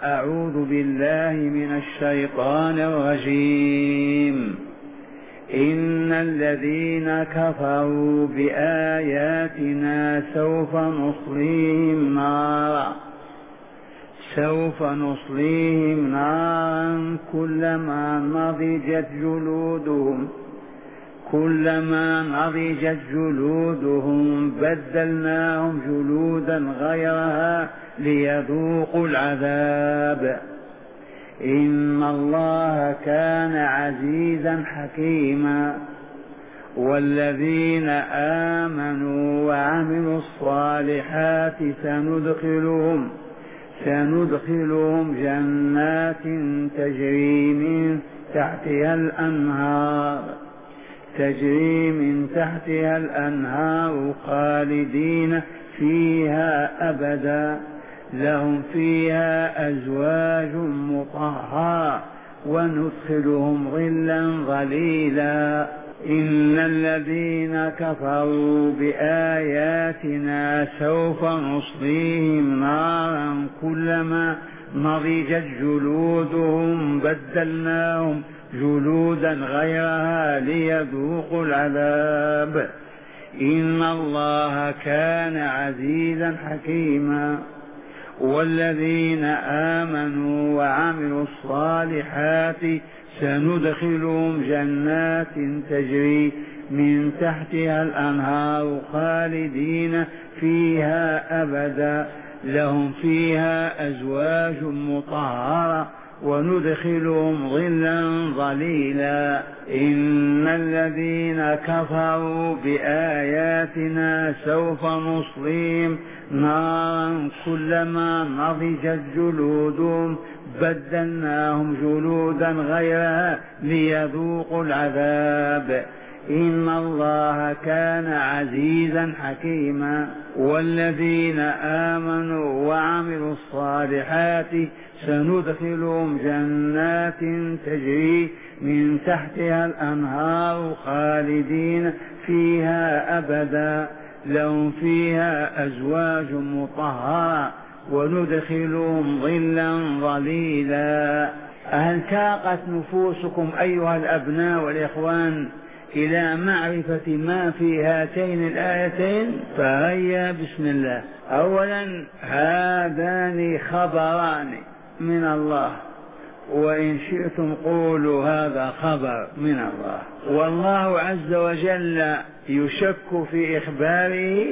أعوذ بالله من الشيطان الرجيم. إن الذين كفروا بآياتنا سوف نصليهم نارا كلما نضجت جلودهم بدلناهم جلودا غيرها ليذوقوا العذاب. إن الله كان عزيزا حكيما. والذين آمنوا وعملوا الصالحات سندخلهم جنات تجري من تحتها الأنهار خالدين فيها أبدا، لهم فيها أزواج مطهرة وندخلهم ظلا ظليلا. إن الذين كفروا بآياتنا سوف نصليهم نارا كلما نضجت جلودهم بدلناهم جلودا غيرها ليذوقوا العذاب. إن الله كان عزيزا حكيما. والذين آمنوا وعملوا الصالحات سندخلهم جنات تجري من تحتها الأنهار خالدين فيها أبدا، لهم فيها أزواج مطهرة وندخلهم ظلا ظليلا. إن الذين كفروا بآياتنا سوف نصليهم نارا كلما نضجت جلودهم بدلناهم جلودا غيرها ليذوقوا العذاب. إن الله كان عزيزا حكيما. والذين آمنوا وعملوا الصالحات سندخلهم جنات تجري من تحتها الأنهار خالدين فيها أبدا، لهم فيها أزواج مطهرة وندخلهم ظلا ظليلا. هل تاقت نفوسكم أيها الأبناء والإخوان إلى معرفة ما في هاتين الآيتين؟ فهيا بسم الله. أولا، هذان خبران من الله، وإن شئتم قولوا هذا خبر من الله. والله عز وجل يشك في إخباره،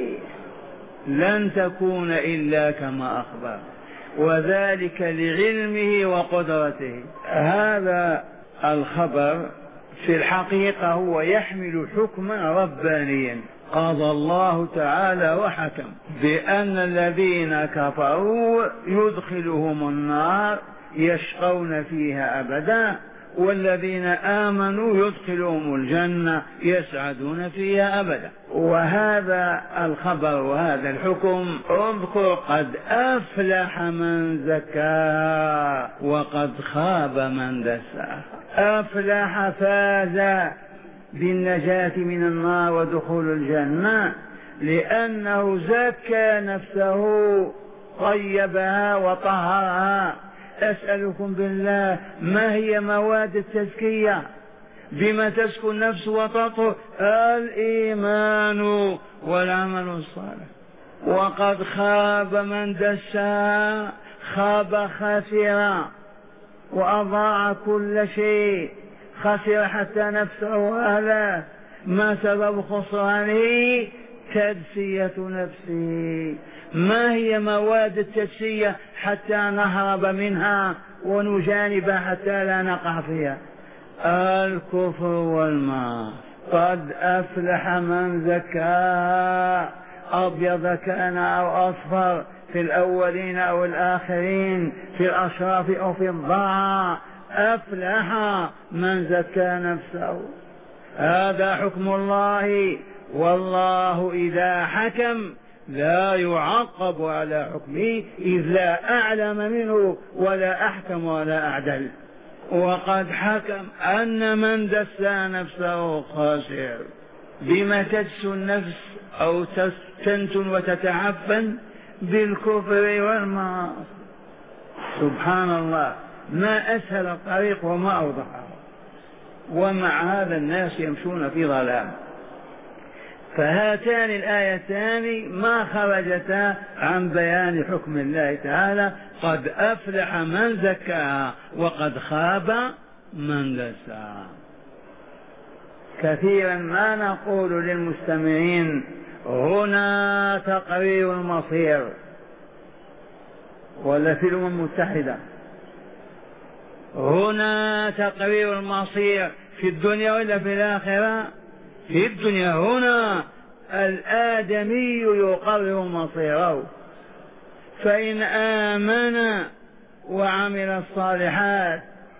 لن تكون إلا كما أخبر، وذلك لعلمه وقدرته. هذا الخبر في الحقيقة هو يحمل حكما ربانيا. قضى الله تعالى وحكم بأن الذين كفروا يدخلهم النار يشقون فيها أبدا، والذين آمنوا يدخلهم الجنة يسعدون فيها أبدا. وهذا الخبر وهذا الحكم اذكر قد أفلح من زكاها وقد خاب من دساها. أفلح، فاز بالنجاة من النار ودخول الجنة، لأنه زكى نفسه طيبها وطهرها. أسألكم بالله، ما هي مواد التزكية؟ بما تزكو النفس وتطهر؟ الإيمان والعمل الصالح. وقد خاب من دساها، خاب خسر وأضاع كل شيء، خسر حتى نفسه وأهله. ما سبب خسرانه؟ تدسية نفسه. ما هي مواد التدسية حتى نهرب منها ونجانبها حتى لا نقع فيها؟ الكفر والمعاصي. قد أفلح من زكاها، أبيض كان أو أصفر، في الأولين أو الآخرين، في الأشراف أو في الضعاف. أفلح من زكى نفسه. هذا حكم الله، والله إذا حكم لا يعقب على حكمه، إذ لا أعلم منه ولا أحكم ولا أعدل. وقد حكم أن من دسى نفسه خاسر. بما تدسو النفس أو تنتن وتتعفن؟ بالكفر والمعاصي. سبحان الله، ما أسهل الطريق وما أوضحه، ومع هذا الناس يمشون في ظلام. فهاتان الآيتان ما خرجتا عن بيان حكم الله تعالى: قد أفلح من زكاها وقد خاب من دساها. كثيرا ما نقول للمستمعين: هنا تقرير المصير، ولا في الأمم المتحدة هنا تقرير المصير، في الدنيا ولا في الآخرة؟ في الدنيا. هنا الآدمي يقرر مصيره، فإن آمن وعمل الصالحات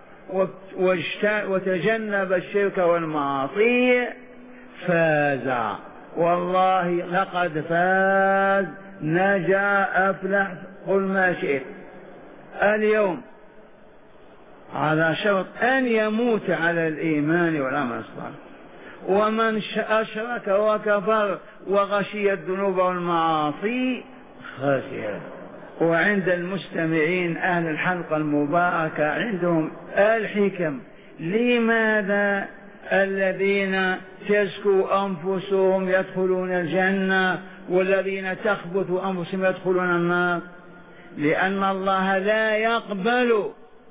وتجنب الشرك والمعاصي فاز، والله لقد فاز، نجا، أفلح، قل ما شئت. اليوم على شرط أن يموت على الإيمان والعمل الصالح، ومن أشرك وكفر وغشي الذنوب والمعاصي خسر. وعند المستمعين أهل الحلقة المباركة عندهم الحكم. لماذا الذين تزكو أنفسهم يدخلون الجنة والذين تخبث أنفسهم يدخلون النار؟ لأن الله لا يقبل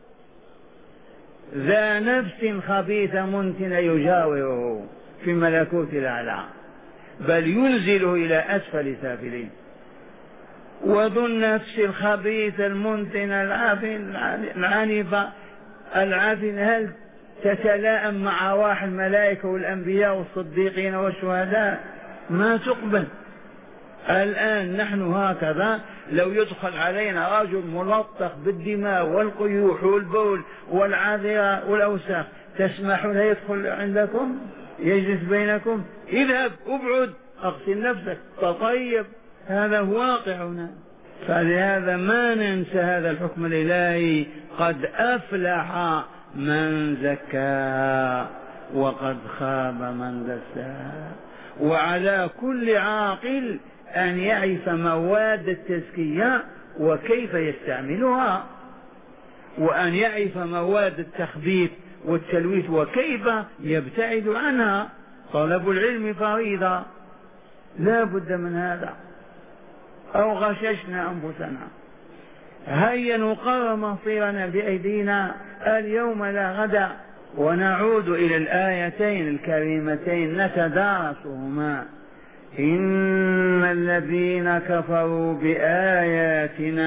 ذا نفس خبيثة منتنة يجاوره في ملكوت الأعلى، بل ينزله إلى أسفل سافلين. وذو النفس الخبيث المنتن العنيفة العافن هل تتلائم مع أرواح الملائكة والأنبياء والصديقين والشهداء؟ ما تقبل. الآن نحن هكذا لو يدخل علينا رجل ملطخ بالدماء والقيوح والبول والعذرة والأوساخ، تسمحون يدخل عندكم يجلس بينكم؟ اذهب، ابعد، اغسل نفسك، تطيب. هذا واقعنا. فلهذا ما ننسى هذا الحكم الإلهي: قد أفلح من زكاها وقد خاب من دساها. وعلى كل عاقل أن يعرف مواد التزكية وكيف يستعملها، وأن يعرف مواد التخبيث والتلويث وكيف يبتعد عنها. طلب العلم فريضة، لا بد من هذا، أو غششنا أنفسنا. هيا نقرر مصيرنا بأيدينا اليوم لا غدا، ونعود إلى الآيتين الكريمتين نتدارسهما. إن الذين كفروا بآياتنا،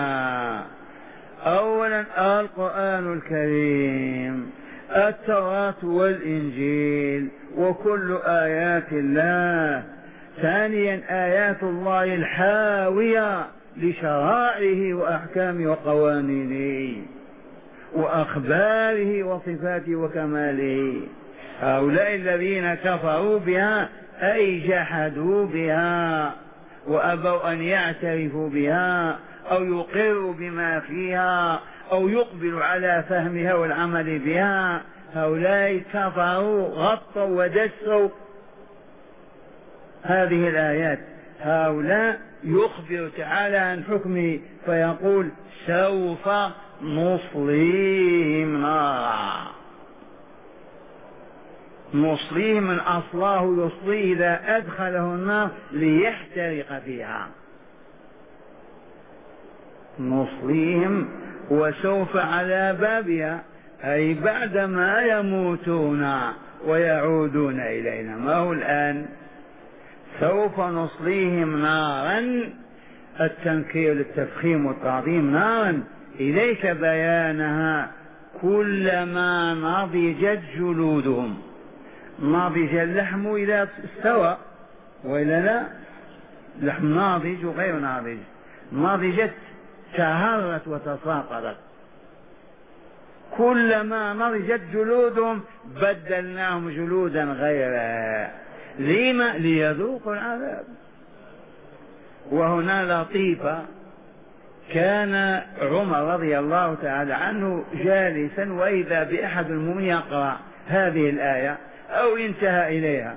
أولا القرآن الكريم، التوراة والإنجيل وكل آيات الله. ثانيا آيات الله الحاوية لشرائعه وأحكامه وقوانينه وأخباره وصفاته وكماله. هؤلاء الذين كفروا بها أي جحدوا بها وأبوا أن يعترفوا بها أو يقروا بما فيها أو يقبلوا على فهمها والعمل بها. هؤلاء كفروا، غطوا ودسوا هذه الآيات. هؤلاء يخبر تعالى عن حكمه فيقول: سوف نصليهم نارا. نصليه من أصلاه يصليه إذا أدخله النار ليحترق فيها. نصليهم وسوف على بابها، أي بعدما يموتون ويعودون إلينا. ما هو الآن؟ سوف نصليهم نارا، التنكير للتفخيم والتعظيم، نارا إليك بيانها كلما نضجت جلودهم. نضج اللحم إذا استوى، وإلا لا؟ لحم ناضج وغير ناضج. نضجت تهرت وتساقطت. كلما نضجت جلودهم بدلناهم جلودا غيرها. لما؟ ليذوقوا العذاب. وهنا لطيفة، كان عمر رضي الله تعالى عنه جالسا وإذا بأحد المؤمنين يقرأ هذه الآية أو انتهى إليها،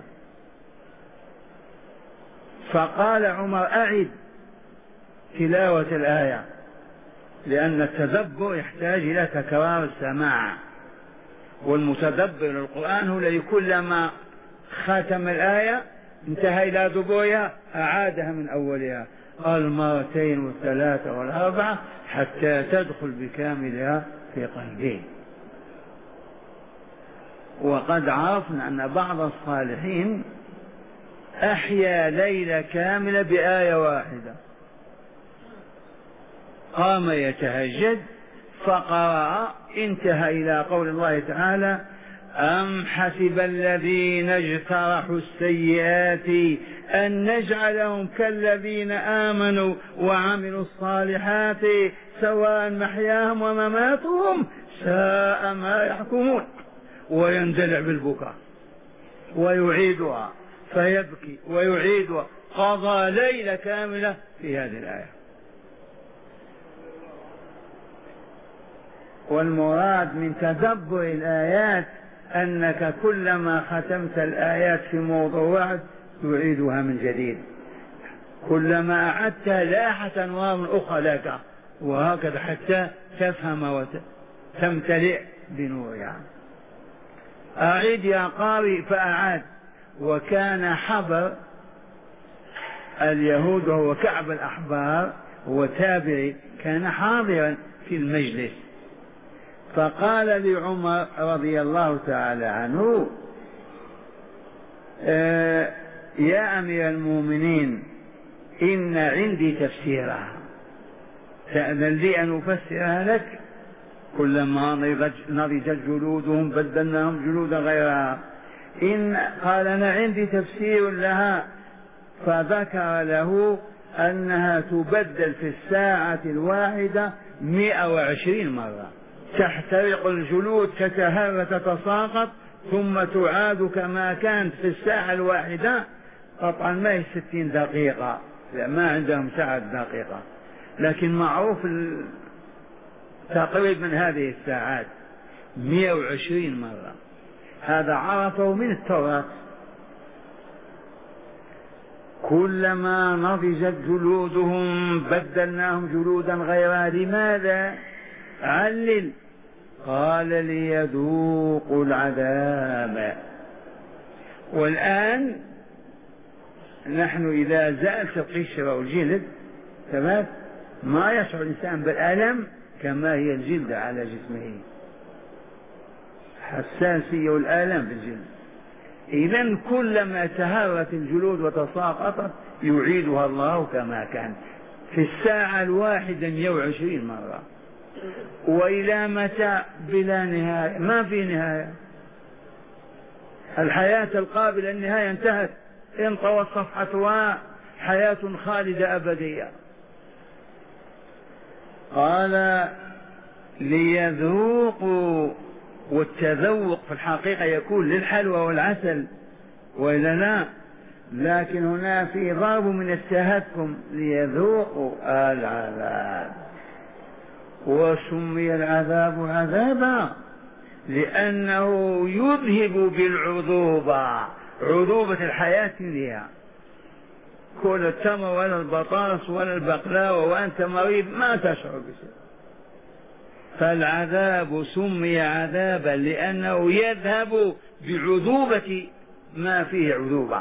فقال عمر: أعد تلاوة الآية. لأن التدبر يحتاج إلى تكرار السماع، والمتدبر للقرآن هو الذي كلما ختم الآية انتهى إلى دبرها أعادها من أولها المرتين والثلاثة والأربعة حتى تدخل بكاملها في قلبه. وقد عرفنا أن بعض الصالحين أحيا ليلة كاملة بآية واحدة، قام يتهجد فقرأ انتهى إلى قول الله تعالى أم حسب الذين اجترحوا السيئات أن نجعلهم كالذين آمنوا وعملوا الصالحات سواء محياهم ومماتهم ساء ما يحكمون، ويندلع بالبكاء ويعيدها فيبكي ويعيدها، قضى ليلة كاملة في هذه الآية. والمراد من تدبر الآيات أنك كلما ختمت الآيات في موضوع واحد تعيدها من جديد، كلما أعدتها لاحت أنوار أخرى لك، وهكذا حتى تفهم وتمتلئ بنورها. أعيد يا قارئ فأعاد. وكان حبر اليهود وهو كعب الأحبار وتابعي كان حاضرا في المجلس، فقال لعمر رضي الله تعالى عنه يا أمير المؤمنين إن عندي تفسيرها، تأذن لي أن أفسرها لك؟ كلما نضجت جلودهم بدلناهم جلودا غيرها. قال أنا عندي تفسير لها، فذكر له أنها تبدل في الساعة الواحدة 120 مرة، تحترق الجلود تتهرى تتساقط ثم تعاد كما كانت في الساعة الواحدة. طبعا ما هي 60 دقيقة، لا ما عندهم ساعة دقيقة، لكن معروف تقريب من هذه الساعات 120 مرة. هذا عرفه من التوراة. كلما نضجت جلودهم بدلناهم جلودا غيرها. لماذا؟ علل. قال ليذوقوا العذاب. والآن نحن إذا زالت القشرة والجلد تمام ما يشعر الإنسان بالألم كما هي الجلد على جسمه، حساسية والآلام في الجلد. إذن كلما تهرت الجلود وتساقطت يعيدها الله كما كان في الساعة الواحدة 120 مرة. وإلى متى؟ بلا نهاية، ما في نهاية. الحياة القابلة النهاية انتهت، انطوت صفحتها، حياة خالدة أبدية. قال ليذوقوا، والتذوق في الحقيقة يكون للحلوى والعسل وإلا لا، لكن هنا في ضرب من التهكم، ليذوقوا العذاب. وسمي العذاب عذابا لأنه يذهب بالعذوبة، عذوبة الحياة فيها. كل التمر ولا البطاطس ولا البقلاوة وأنت مريض ما تشعر بشيء. فالعذاب سمي عذابا لأنه يذهب بعذوبة ما فيه عذوبة.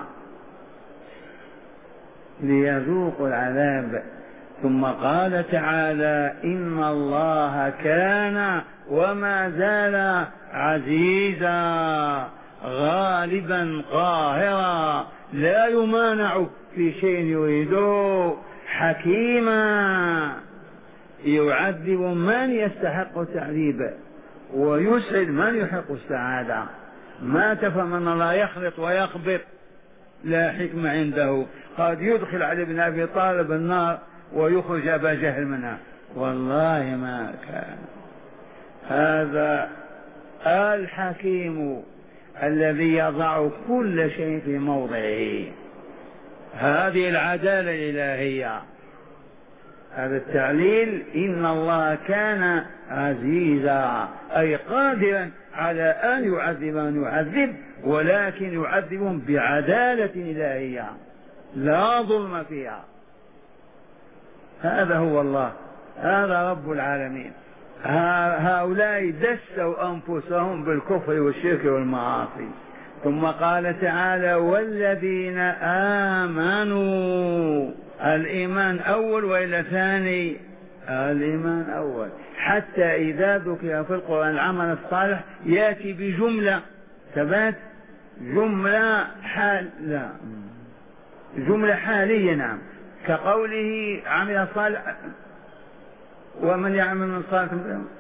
ليذوقوا العذاب. ثم قال تعالى إن الله كان وما زال عزيزا غالبا قاهرا لا يمانع في شيء يريده، حكيما يعذب من يستحق التعذيب ويسعد من يحق السعادة. ما تفهم أن الله يخلط ويخبط، لا حكمة عنده. قد يدخل علي بن أبي طالب النار ويخرج أبا جهل منها، والله ما كان. هذا الحكيم الذي يضع كل شيء في موضعه. هذه العدالة الإلهية. هذا التعليل إن الله كان عزيزا أي قادرا على أن يعذب من يعذب، ولكن يعذبهم بعدالة إلهية لا ظلم فيها. هذا هو الله هذا رب العالمين. هؤلاء دسوا أنفسهم بالكفر والشرك والمعاصي. ثم قال تعالى والذين آمنوا. الإيمان أول وإلى ثاني؟ الإيمان أول. حتى إذا ذكر في القرآن العمل الصالح يأتي بجملة ثبات، جملة حال، لا جملة حالية، نعم، كقوله عمل صالح ومن يعمل من الصالحات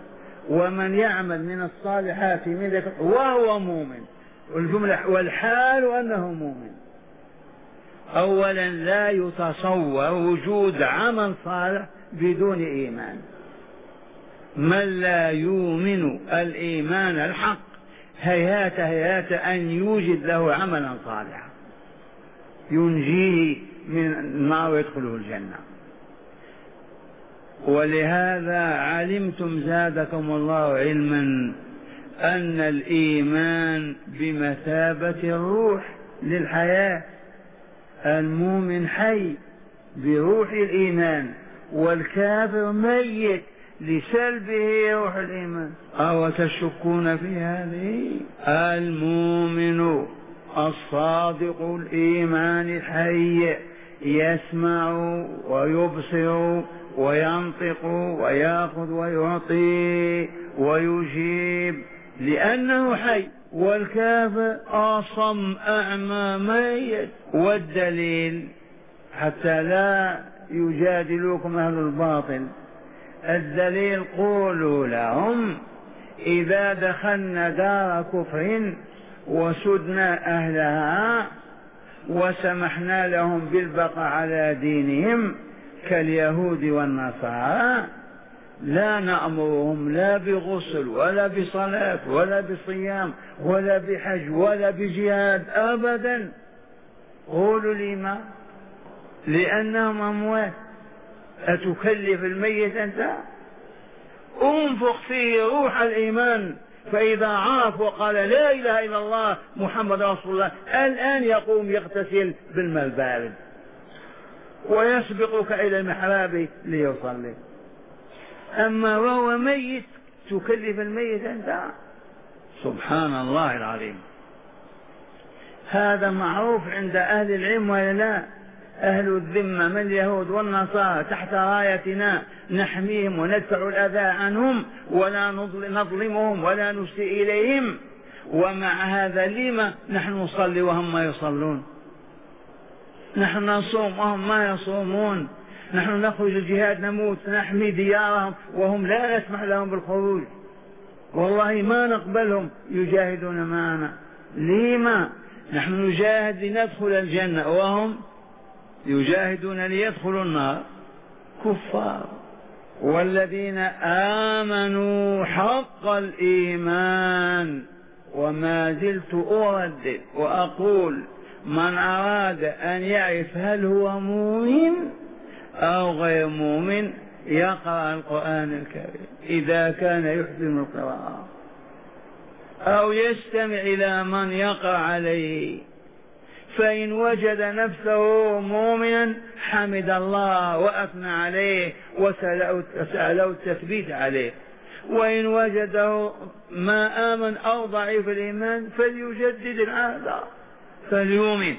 من ذكر وهو مؤمن، والجملة والحال أنه مؤمن. أولا لا يتصور وجود عمل صالح بدون إيمان. من لا يؤمن الإيمان الحق هيهات أن يوجد له عملا صالحا ينجيه من النار ويدخله الجنة. ولهذا علمتم زادكم الله علما أن الإيمان بمثابة الروح للحياة. المؤمن حي بروح الإيمان، والكافر ميت لسلبه روح الإيمان. أو تشكون في هذه؟ المؤمن الصادق الإيمان الحي يسمع ويبصر وينطق ويأخذ ويعطي ويجيب لأنه حي، والكافر أصم أعمى ميت. والدليل حتى لا يجادلوكم أهل الباطل، الدليل قولوا لهم إذا دخلنا دار كفر وسدنا أهلها وسمحنا لهم بالبقاء على دينهم كاليهود والنصارى لا نأمرهم لا بغسل ولا بصلاة ولا بصيام ولا بحج ولا بجهاد أبدا. قولوا لما؟ لأنهم أموات. أتكلف الميت أنت؟ انفخ فيه روح الإيمان، فإذا عرف وقال لا إله إلا الله محمد رسول الله الآن يقوم يغتسل بالماء البارد ويسبقك إلى المحراب ليصلي. أما وهو ميت تكلف الميت أنت؟ سبحان الله العظيم. هذا معروف عند أهل العلم ولا لا؟ أهل الذمة من اليهود والنصارى تحت رايتنا نحميهم وندفع الأذى عنهم ولا نظلمهم ولا نسيء إليهم، ومع هذا لما نحن نصلي وهم ما يصلون؟ نحن نصوم وهم ما يصومون، نحن نخرج الجهاد نموت نحمي ديارهم وهم لا نسمح لهم بالخروج، والله ما نقبلهم يجاهدون معنا. لما؟ نحن نجاهد لندخل الجنة وهم يجاهدون ليدخلوا النار. كفار. والذين آمنوا حق الإيمان. وما زلت أردد وأقول من أراد أن يعرف هل هو مؤمن أو غير مؤمن يقرأ القرآن الكريم إذا كان يحسن القراءة أو يستمع إلى من يقرأ عليه، فإن وجد نفسه مؤمنا حمد الله وأثنى عليه وسأله التثبيت عليه، وإن وجده ما آمن أو ضعيف الإيمان فليجدد العهد فليؤمن.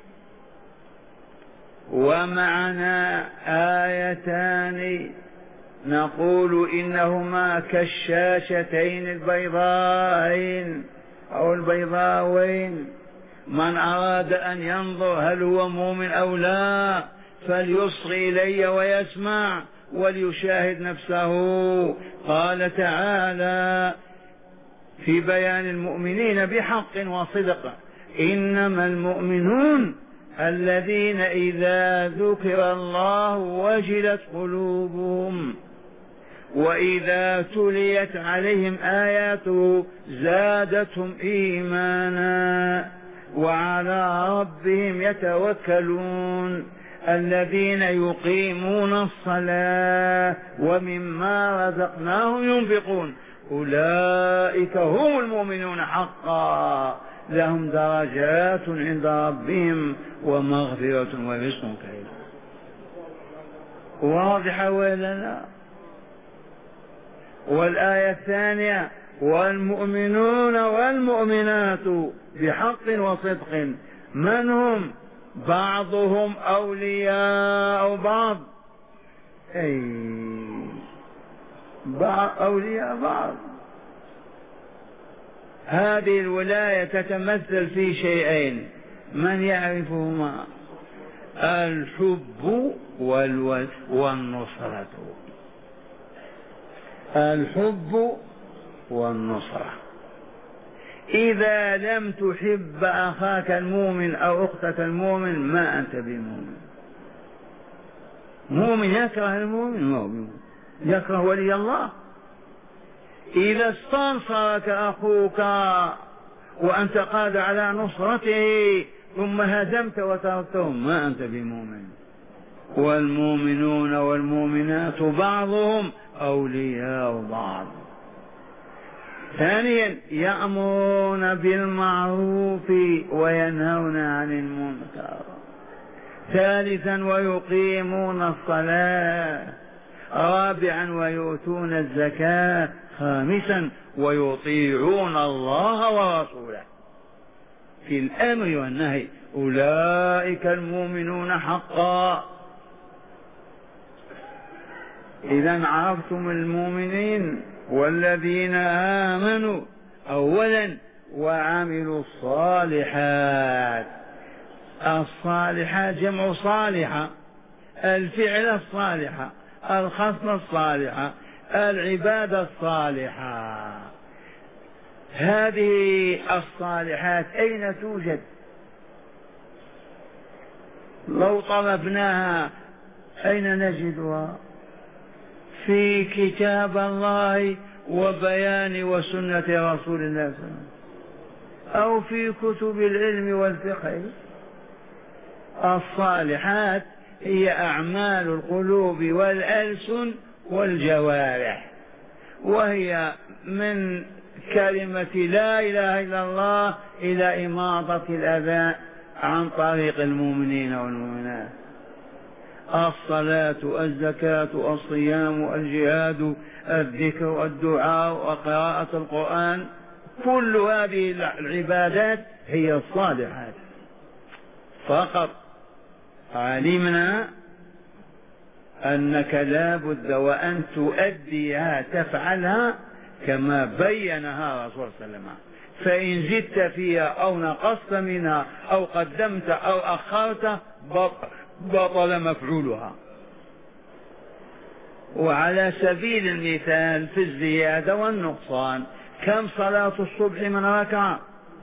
ومعنا آيتان نقول إنهما كالشاشتين البيضاءين أو البيضاوين. من أراد أن ينظر هل هو مؤمن أو لا فليصغي إلي ويسمع وليشاهد نفسه. قال تعالى في بيان المؤمنين بحق وصدق: إنما المؤمنون الذين إذا ذكر الله وجلت قلوبهم وإذا تليت عليهم آياته زادتهم إيمانا وعلى ربهم يتوكلون الذين يقيمون الصلاة ومما رزقناهم ينفقون أولئك هم المؤمنون حقا لهم درجات عند ربهم ومغفرة ورزق كريم. واضحة ولا لا؟ والآية الثانية والمؤمنون والمؤمنات بحق وصدق من هم؟ بعضهم أولياء بعض، أي بعض أولياء بعض. هذه الولاية تتمثل في شيئين من يعرفهما؟ الحب والنصرة. الحب والنصرة. إذا لم تحب أخاك المؤمن أو أختك المؤمن ما أنت بمؤمن. مؤمن يكره المؤمن، مؤمن يكره ولي الله. إذا استنصرك أخوك وأنت قادر على نصرته ثم هزمت وتركتهم ما أنت بمؤمن. والمؤمنون والمؤمنات بعضهم أولياء بعض. ثانيا يأمرون بالمعروف وينهون عن المنكر. ثالثا ويقيمون الصلاة. رابعا ويؤتون الزكاة. خامسا ويطيعون الله ورسوله في الأمر والنهي. أولئك المؤمنون حقا. إذا عرفتم المؤمنين والذين آمنوا أولا وعملوا الصالحات. الصالحات جمع صالحة، الفعل الصالحة، الخصلة الصالحة، العبادة الصالحة. هذه الصالحات أين توجد؟ لو طلبناها أين نجدها؟ في كتاب الله وبيان وسنة رسول الله صلى الله عليه وسلم، أو في كتب العلم والفقه. الصالحات هي أعمال القلوب والألسن والجوارح، وهي من كلمة لا إله إلا الله إلى إماطة الأذى عن طريق المؤمنين والمؤمنات. الصلاة، الزكاة، الصيام، الجهاد، الذكر، الدعاء وقراءة القرآن، كل هذه العبادات هي الصالحات. فقط علمنا أنك لا بد وأن تؤديها تفعلها كما بينها رسول الله صلى الله عليه وسلم. فإن زدت فيها أو نقصت منها أو قدمت أو أخرت بطل مفعولها. وعلى سبيل المثال في الزيادة والنقصان، كم صلاة الصبح من ركعة؟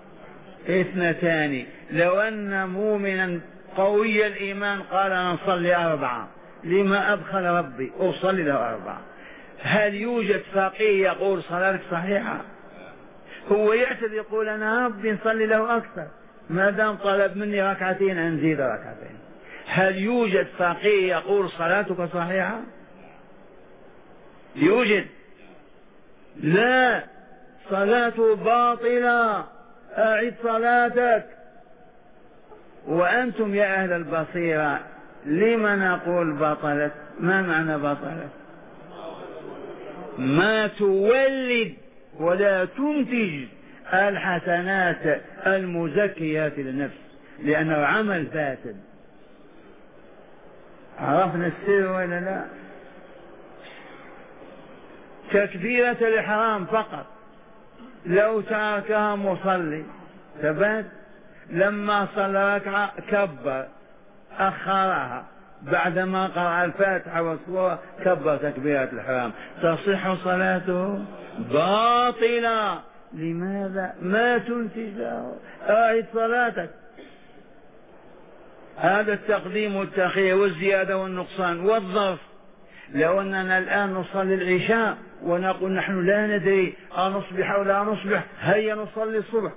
2. لو أن مؤمنا قوي الإيمان قال أنا نصلي 4، لما أبخل ربي أصلي له 4؟ هل يوجد فقيه يقول صلاتك صحيحة؟ هو يعتذر يقول أنا ربي نصلي له أكثر، ما دام طلب مني 2 أنزيد 2. هل يوجد فقيه يقول صلاتك صحيحة؟ يوجد؟ لا، صلاته باطلة، أعد صلاتك. وأنتم يا أهل البصيرة لما نقول بطلت؟ ما معنى بطلت؟ ما تولد ولا تنتج الحسنات المزكيات للنفس، لأنه عمل فاسد. عرفنا السر ولا لا؟ تكبيرة الإحرام فقط لو تركها مصلي ثبات، لما صلى ركعة كبر أخرها، بعدما قرأ الفاتحة والسورة كبر تكبيرة الإحرام، تصح صلاته؟ باطلة. لماذا؟ ما تنتج له. أعد صلاتك. هذا التقديم والتأخير والزيادة والنقصان والظرف. لو أننا الآن نصلي العشاء ونقول نحن لا ندري أنصبح أو لا نصبح، هيا نصلي الصبح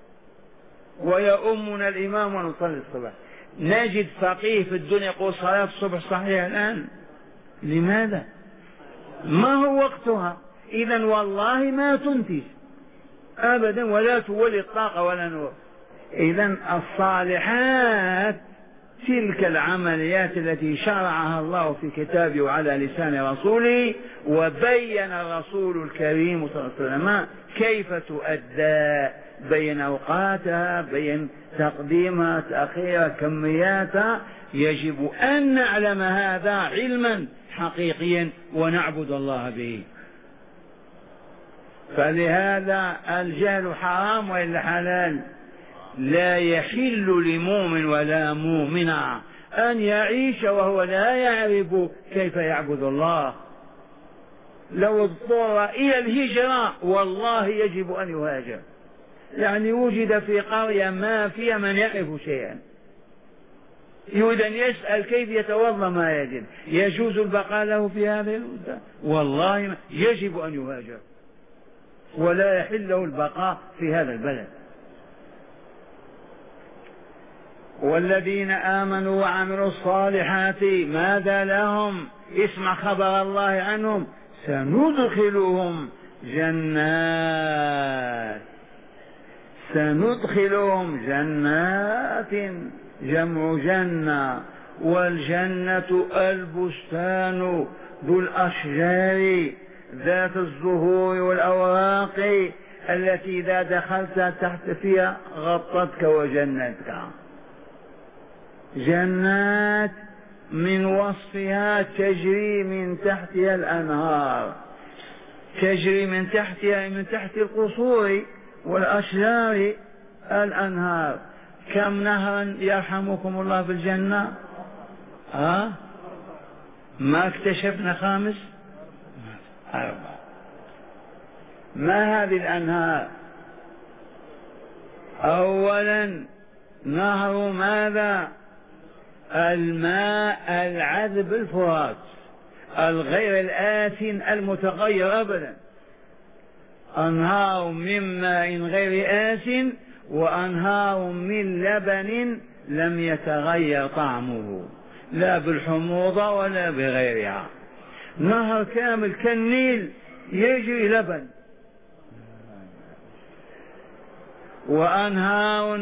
ويؤمنا الإمام ونصلي الصبح، نجد فقيه في الدنيا يقول صلاة الصبح صحيحة الآن. لماذا؟ ما هو وقتها. إذن والله ما تنتج أبدا ولا تولي طاقة ولا نور. إذن الصالحات تلك العمليات التي شرعها الله في كتابه وعلى لسان رسوله، وبين الرسول الكريم صلى الله عليه وسلم كيف تؤدى، بين أوقاتها، بين تقديمها، تأخيرها، كمياتها. يجب أن نعلم هذا علما حقيقيا ونعبد الله به. فلهذا الجهل حرام وإلا حلال؟ لا يحل لمؤمن ولا مؤمنة أن يعيش وهو لا يعرف كيف يعبد الله. لو اضطر إلى الهجرة والله يجب أن يهاجر، يعني وجد في قرية ما فيها من يعرف شيئا، يريد أن يسأل كيف يتوضأ ما يجب، يجوز البقاء له في هذه المدة؟ والله يجب أن يهاجر، ولا يحل له البقاء في هذا البلد. والذين آمنوا وعملوا الصالحات ماذا لهم؟ اسمع خبر الله عنهم: سندخلهم جنات، جمع جنة، والجنة البستان ذو الأشجار ذات الزهور والأوراق التي إذا دخلت تحت فيها غطتك وجنتك. جنات من وصفها تجري من تحتها الأنهار، تجري من تحتها، من تحت القصور والأشجار الأنهار. كم نهرا يرحمكم الله في الجنة؟ ما اكتشفنا خامس؟ 4. ما هذه الأنهار؟ أولا نهر ماذا؟ الماء العذب الفرات، الغير الآسن المتغير أبدا. أنهار من ماء غير آسن، وأنهار من لبن لم يتغير طعمه لا بالحموضة ولا بغيرها. نهر كامل كالنيل يجري لبن. وأنهار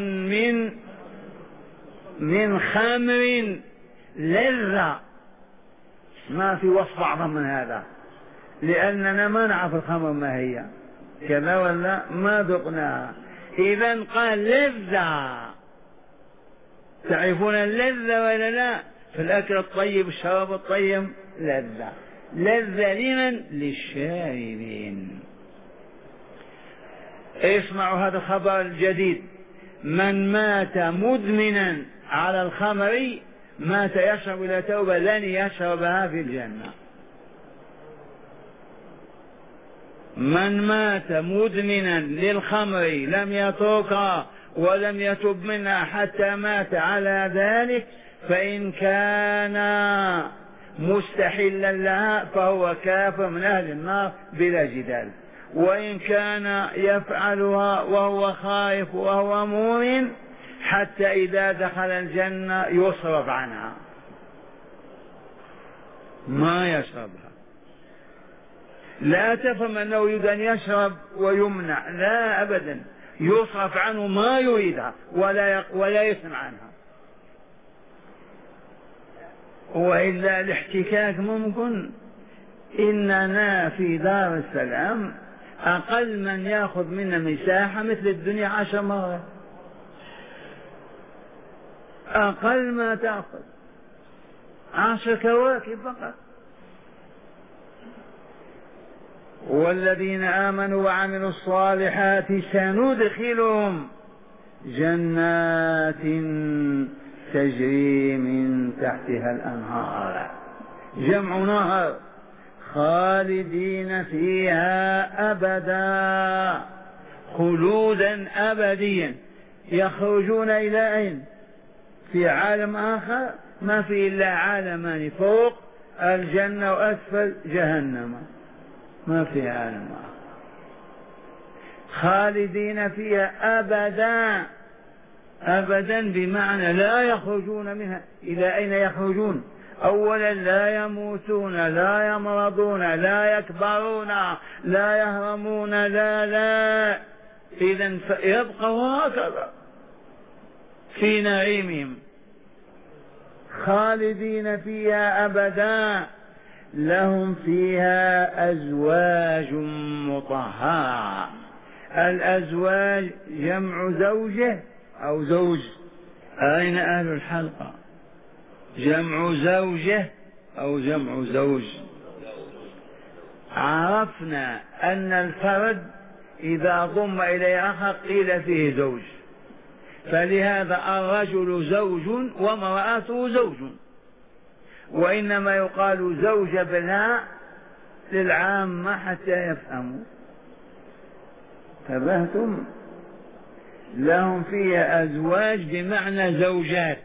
من خمر لذة، ما في وصف أعظم من هذا، لأننا ما نعرف الخمر ما هي، كذا ولا ما ذقناها. إذا قال لذة، تعرفون اللذة ولا لا؟ في الأكل الطيب الشراب الطيب لذة. لذة لمن؟ للشاربين. اسمعوا هذا الخبر الجديد: من مات مدمنا على الخمر مات يشرب إلى توبة لن يشربها في الجنة. من مات مدمنا للخمر لم يتركها ولم يتب منها حتى مات على ذلك، فإن كان مستحلا لها فهو كافر من أهل النار بلا جدال، وإن كان يفعلها وهو خائف وهو مؤمن حتى إذا دخل الجنة يصرف عنها، ما يشربها. لا تفهم أنه يريد أن يشرب ويمنع، لا أبدا، يصرف عنه ما يريدها ولا يسمع عنها. وإلا الاحتكاك ممكن. إننا في دار السلام أقل من يأخذ منا مساحة مثل الدنيا 10 مرات، أقل ما تأخذ 10 كواكب فقط. والذين آمنوا وعملوا الصالحات سندخلهم جنات تجري من تحتها الأنهار، جمع نهر، خالدين فيها أبدا، خلودا أبديا. يخرجون إلى أين؟ في عالم آخر؟ ما في إلا عالمان، فوق الجنة وأسفل جهنم، ما في عالم آخر. خالدين فيها أبدا، أبدا بمعنى لا يخرجون منها. إلى أين يخرجون؟ أولا لا يموتون، لا يمرضون، لا يكبرون، لا يهرمون، لا إذن يبقوا هكذا في نعيمهم. خالدين فيها أبدا، لهم فيها أزواج مطهرة. الأزواج جمع زوجه أو زوج. أين أهل الحلقة؟ جمع زوجه أو جمع زوج؟ عرفنا أن الفرد إذا ضم إليه آخر قيل فيه زوج، فلهذا الرجل زوج وامرأته زوج، وإنما يقال زوج بالهاء للعامة حتى يفهموا. تبهتم؟ لهم فيها أزواج بمعنى زوجات.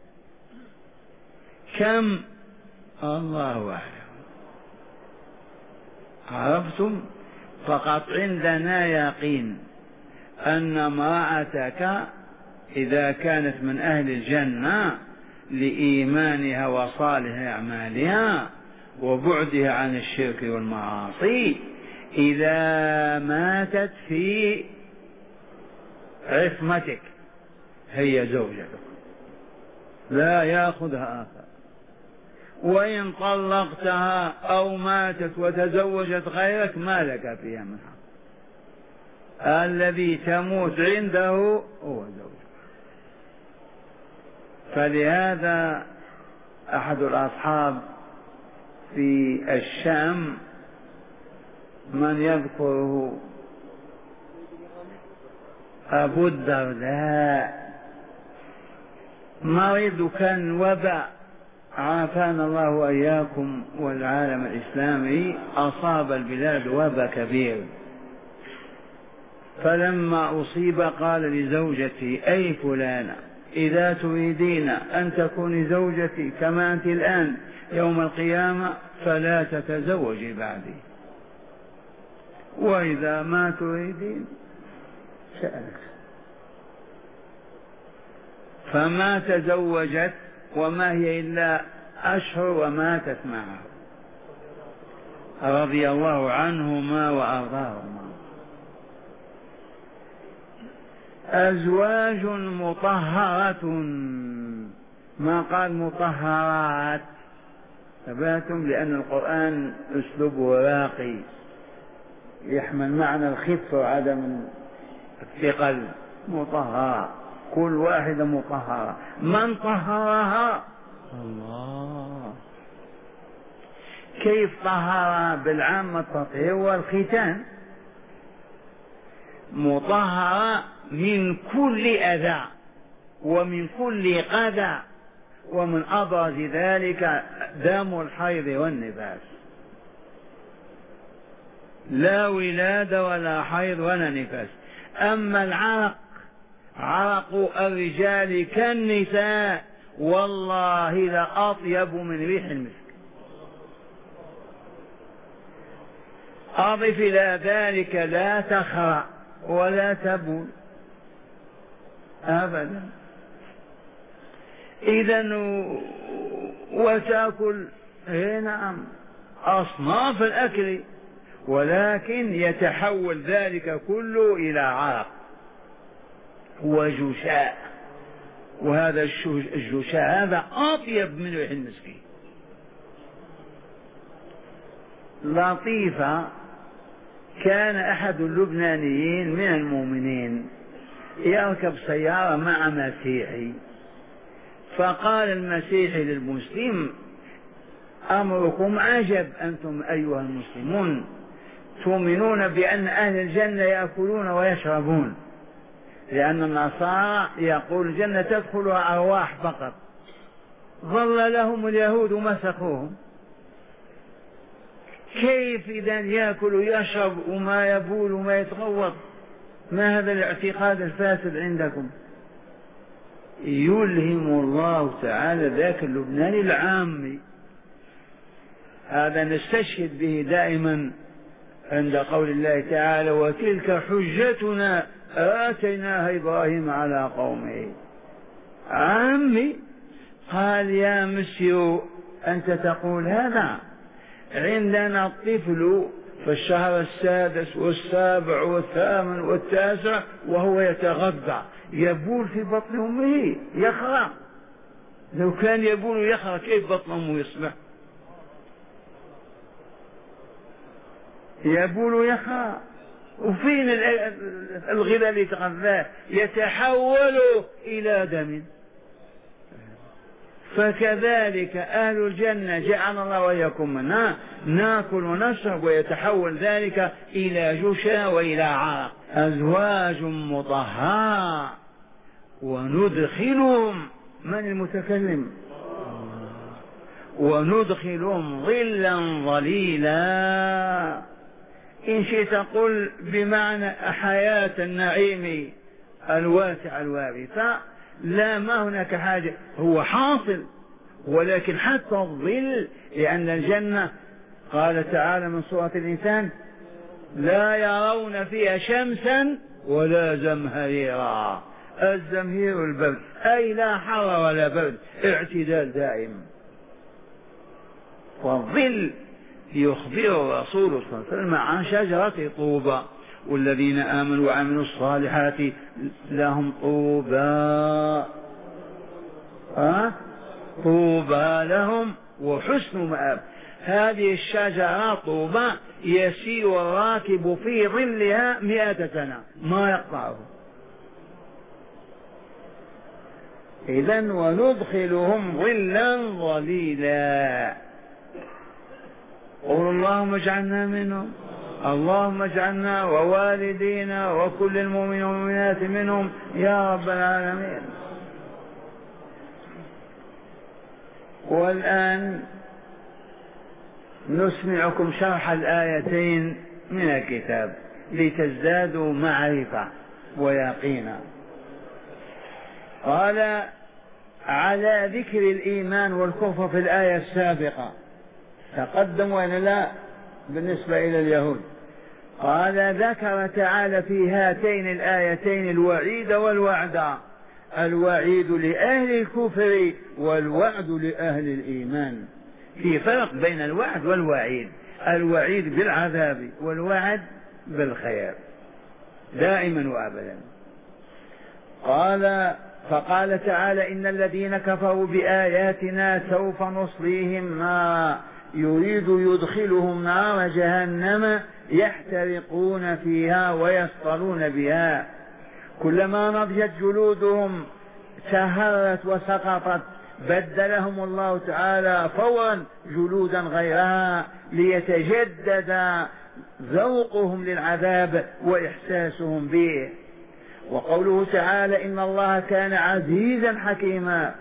كم؟ الله أعلم. عرفتم؟ فقط عندنا يقين أن امرأتك إذا كانت من أهل الجنة لإيمانها وصالح أعمالها وبعدها عن الشرك والمعاصي، إذا ماتت في عصمتك هي زوجتك، لا يأخذها آخر. وإن طلقتها أو ماتت وتزوجت غيرك ما لك فيها من حق، الذي تموت عنده هو زوجك. فلهذا أحد الأصحاب في الشام من يذكره أبو الدرداء، مريض كان وباء، عافانا الله وإياكم والعالم الإسلامي، أصاب البلاد وباء كبير. فلما أصيب قال لزوجتي: أي فلانة، إذا تريدين أن تكوني زوجتي كما أنت الآن يوم القيامة فلا تتزوجي بعدي، وإذا ما تريدين شأنك. فما تزوجت وما هي إلا أشهر وماتت معه رضي الله عنهما وأرضاهما. أزواج مطهرة، ما قال مطهرات. تباتم؟ لأن القرآن أسلوبه راقي يحمل معنى الخفة وعدم الثقل. مطهرة، كل واحدة مطهرة. من طهرها؟ الله. كيف طهرها؟ بالعامة التطهير والختان. مطهرة من كل أذى ومن كل قذى، ومن أبرز ذلك دم الحيض والنفاس. لا ولادة ولا حيض ولا نفاس. أما العرق، عرق الرجال كالنساء والله لأطيب من ريح المسك. أضف إلى ذلك لا تخرع ولا تبول أبدا. إذن وتأكل نعم أصناف الأكل، ولكن يتحول ذلك كله إلى عرق وجشاء، وهذا الجشاء هذا أطيب من ريح المسك. لطيفة، كان أحد اللبنانيين من المؤمنين يركب سيارة مع مسيحي، فقال المسيحي للمسلم: أمركم عجب أنتم أيها المسلمون، تؤمنون بأن أهل الجنة يأكلون ويشربون، لأن النصارى يقول الجنة تدخلها أرواح فقط، ظل لهم اليهود مسخوهم. كيف إذا يأكل ويشرب وما يبول وما يتغوط؟ ما هذا الاعتقاد الفاسد عندكم؟ يلهم الله تعالى ذاك اللبناني العامي. هذا نستشهد به دائما عند قول الله تعالى: وتلك حجتنا آتيناها إبراهيم على قومه. عمي قال: يا مسيو أنت تقول هذا؟ عندنا الطفل في الشهر السادس والسابع والثامن والتاسع وهو يتغذى، يبول في بطن أمه، يخرع. لو كان يبول يخرج كيف بطن أمه يصبح؟ يبول يخرج. وفين الغذاء اللي يتغذاه؟ يتحول إلى دم. فكذلك أهل الجنة جعل الله وإياكم منها ناكل ونشرب ويتحول ذلك إلى جشا وإلى عرق. أزواج مطهرة وندخلهم، من المتكلم؟ وندخلهم ظلا ظليلا. إن شئت قل بمعنى حياة النعيم الواسع الوارثة. لا، ما هناك حاجة، هو حاصل، ولكن حتى الظل، لأن الجنة قال تعالى من سورة الإنسان لا يرون فيها شمسا ولا زمهريرا. الزمهير البرد، أي لا حر ولا برد، اعتدال دائم. والظل يخبر الرسول صلى الله عليه وسلم عن شجرة طوبى، والذين آمنوا وعملوا الصالحات لهم طوبى، طوبى لهم وحسن مآب. هذه الشجرة طوبى يسير الراكب في ظلها 100 سنة ما يقطعه. إذن وندخلهم ظلا ظليلا. قولوا اللهم اجعلنا منهم، اللهم اجعلنا ووالدينا وكل المؤمنين والمؤمنات منهم يا رب العالمين. والآن نسمعكم شرح الآيتين من الكتاب لتزدادوا معرفة ويقينا. قال على ذكر الإيمان والكفر في الآية السابقة تقدم وإلا لا بالنسبة إلى اليهود. قال ذكر تعالى في هاتين الآيتين الوعيد والوعد. الوعيد لأهل الكفر والوعد لأهل الإيمان. في فرق بين الوعد والوعيد، الوعيد بالعذاب والوعد بالخير دائما وأبدا. فقال تعالى إن الذين كفروا بآياتنا سوف نصليهم ما يريد يدخلهم نار جهنم يحترقون فيها ويسطلون بها كلما نضجت جلودهم تهرت وسقطت بدلهم الله تعالى فورا جلودا غيرها ليتجدد ذوقهم للعذاب وإحساسهم به. وقوله تعالى إن الله كان عزيزا حكيما،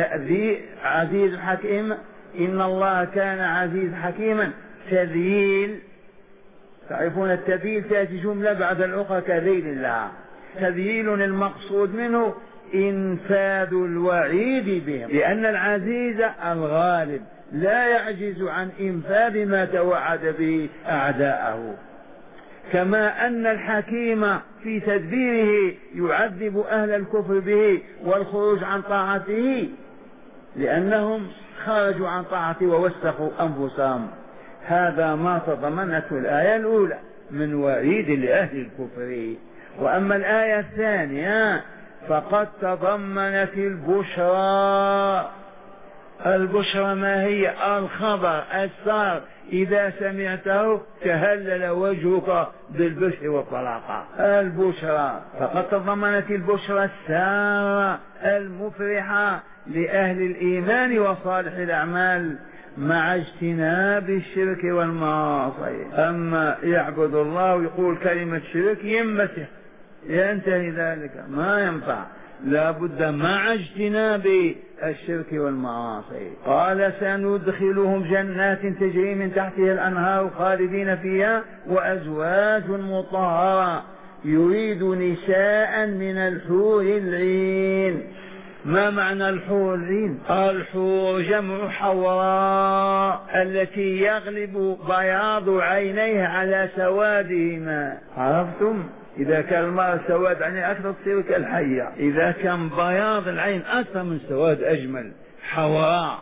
عزيز حكيم، إن الله كان عزيز حكيما. تذييل، تعرفون التذييل تأتي جملة بعد الأخرى كذيل الله. تذييل المقصود منه إنفاذ الوعيد بهم، لأن العزيز الغالب لا يعجز عن إنفاذ ما توعد به أعداءه، كما أن الحكيم في تدبيره يعذب أهل الكفر به والخروج عن طاعته لأنهم خرجوا عن طاعته ووسخوا أنفسهم. هذا ما تضمنته الآية الأولى من وعيد لأهل الكفر. وأما الآية الثانية فقد تضمنت البشرى. البشرى ما هي؟ الخبر السار إذا سمعته تهلل وجهك بالبشر والطلاقة. البشرى فقد تضمنت البشرى السارة المفرحة لأهل الإيمان وصالح الأعمال مع اجتناب الشرك والمعاصي. أما يعبد الله ويقول كلمة شرك ينمسح ينتهي ذلك، ما ينفع، لا بد مع اجتناب الشرك والمعاصي. قال سندخلهم جنات تجري من تحتها الأنهار خالدين فيها وأزواج مطهرة يريد نساء من الحور العين. ما معنى الحور العين؟ الحور جمع حوراء التي يغلب بياض عينيها على سوادهما. عرفتم؟ إذا كان المرأة سواد عينيه أكثر تصير كالحية، إذا كان بياض العين أكثر من سواد أجمل، حوراء.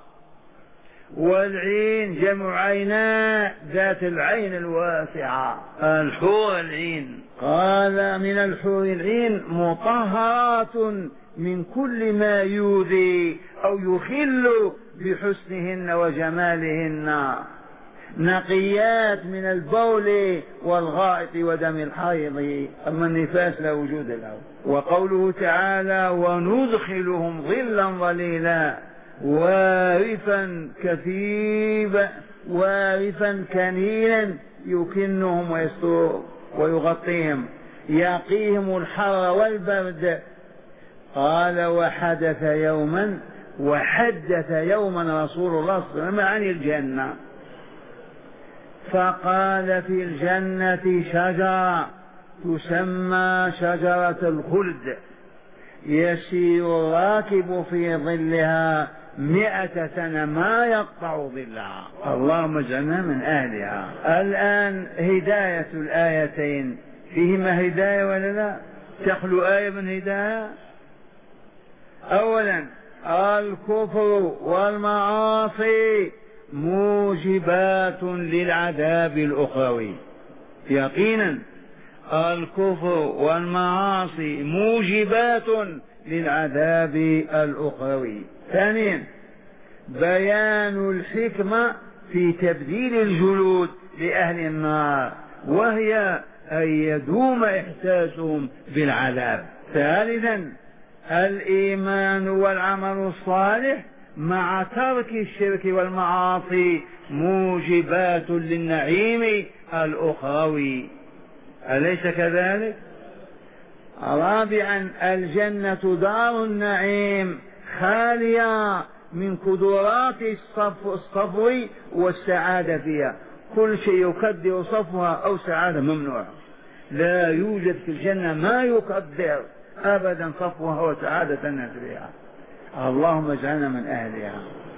والعين جمع عيناء ذات العين الواسعة، الحور العين. قال من الحور العين مطهرات من كل ما يؤذي أو يخل بحسنهن وجمالهن، نقيات من البول والغائط ودم الحيض، أما النفاس لا وجود له. وقوله تعالى وندخلهم ظلا ظليلا وارفا كثيبا وارفا كنينا يكنهم ويستر ويغطيهم يقيهم الحر والبرد. قال وحدث يوما رسول الله صلى الله عليه وسلم عن الجنة فقال في الجنة شجرة تسمى شجرة الخلد يسير الراكب في ظلها 100 سنة ما يقطع ظلها. اللهم اجعلنا من أهلها. الآن هداية الآيتين، فيهما هداية ولا لا؟ تخلو آية من هداية. أولا الكفر والمعاصي موجبات للعذاب الأخروي، يقينا الكفر والمعاصي موجبات للعذاب الأخروي. ثانيا بيان الحكمة في تبديل الجلود لأهل النار، وهي أن يدوم إحساسهم بالعذاب. ثالثا الإيمان والعمل الصالح مع ترك الشرك والمعاصي موجبات للنعيم الأخروي، أليس كذلك؟ رابعا الجنة دار النعيم خالية من قدرات الصفو والسعادة فيها، كل شيء يقدر صفوها أو سعادة ممنوع، لا يوجد في الجنة ما يقدر أبدا صفوها وسعادة الناس بها. اللهم اجعلنا من أهلها.